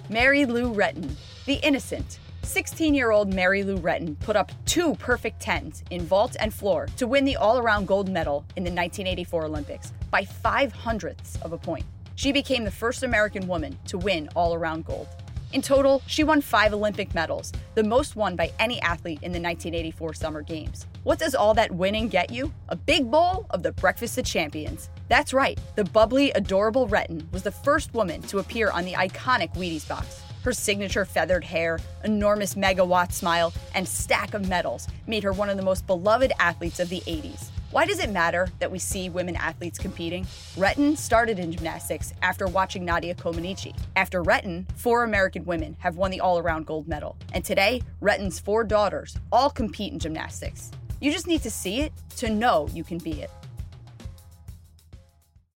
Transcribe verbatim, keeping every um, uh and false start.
Mary Lou Retton, the innocent. sixteen-year-old Mary Lou Retton put up two perfect tens in vault and floor to win the all-around gold medal in the nineteen eighty-four Olympics by five hundredths of a point. She became the first American woman to win all-around gold. In total, she won five Olympic medals, the most won by any athlete in the nineteen eighty-four Summer Games. What does all that winning get you? A big bowl of the Breakfast of Champions. That's right, the bubbly, adorable Retton was the first woman to appear on the iconic Wheaties box. Her signature feathered hair, enormous megawatt smile, and stack of medals made her one of the most beloved athletes of the eighties. Why does it matter that we see women athletes competing? Retton started in gymnastics after watching Nadia Comaneci. After Retton, four American women have won the all-around gold medal. And today, Retton's four daughters all compete in gymnastics. You just need to see it to know you can be it.